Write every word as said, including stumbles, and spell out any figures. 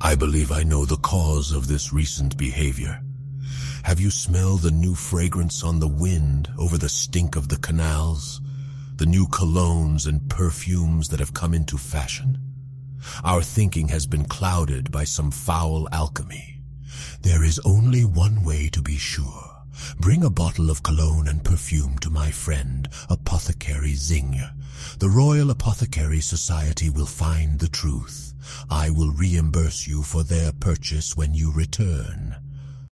I believe I know the cause of this recent behavior. Have you smelled the new fragrance on the wind over the stink of the canals? The new colognes and perfumes that have come into fashion? Our thinking has been clouded by some foul alchemy. There is only one way to be sure. Bring a bottle of cologne and perfume to my friend, Apothecary Zing. The Royal Apothecary Society will find the truth. I will reimburse you for their purchase when you return.